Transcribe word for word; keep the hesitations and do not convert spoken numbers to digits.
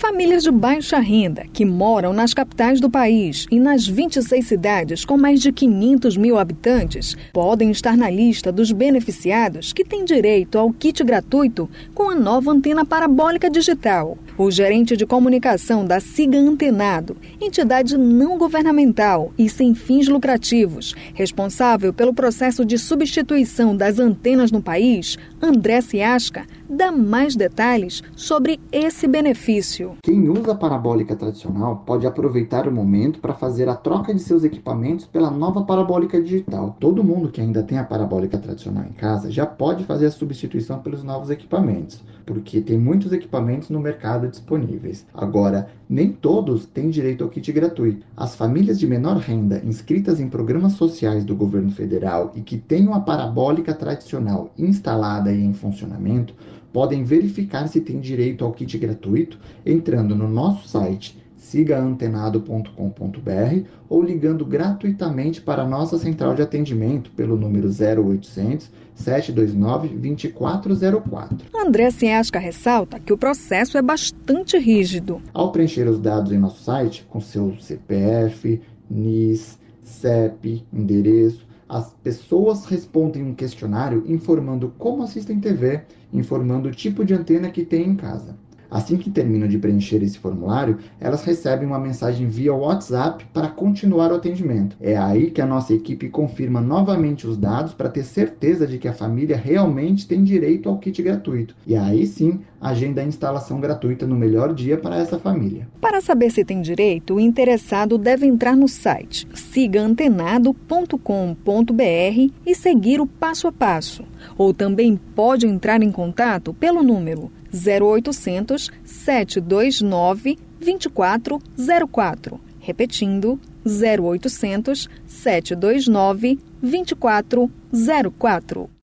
Famílias de baixa renda que moram nas capitais do país e nas vinte e seis cidades com mais de quinhentos mil habitantes podem estar na lista dos beneficiados que têm direito ao kit gratuito com a nova antena parabólica digital. O gerente de comunicação da Siga Antenado, entidade não governamental e sem fins lucrativos, responsável pelo processo de substituição das antenas no país, André Ciasca, dá mais detalhes sobre esse benefício. Quem usa a parabólica tradicional pode aproveitar o momento para fazer a troca de seus equipamentos pela nova parabólica digital. Todo mundo que ainda tem a parabólica tradicional em casa já pode fazer a substituição pelos novos equipamentos, porque tem muitos equipamentos no mercado disponíveis. Agora, nem todos têm direito ao kit gratuito. As famílias de menor renda inscritas em programas sociais do governo federal e que tenham a parabólica tradicional instalada e em funcionamento podem verificar se têm direito ao kit gratuito entrando no nosso site siga antenado ponto com ponto b r ou ligando gratuitamente para a nossa central de atendimento pelo número zero oitocentos, sete dois nove, dois quatro zero quatro. André Ciasca ressalta que o processo é bastante rígido. Ao preencher os dados em nosso site, com seu C P F, N I S, C E P, endereço, as pessoas respondem um questionário informando como assistem T V, informando o tipo de antena que tem em casa. Assim que terminam de preencher esse formulário, elas recebem uma mensagem via WhatsApp para continuar o atendimento. É aí que a nossa equipe confirma novamente os dados para ter certeza de que a família realmente tem direito ao kit gratuito. E aí sim, agenda a instalação gratuita no melhor dia para essa família. Para saber se tem direito, o interessado deve entrar no site siga antenado ponto com ponto b r e seguir o passo a passo. Ou também pode entrar em contato pelo número zero oitocentos, sete dois nove, dois quatro zero quatro. Repetindo, zero oitocentos, sete dois nove, dois quatro zero quatro.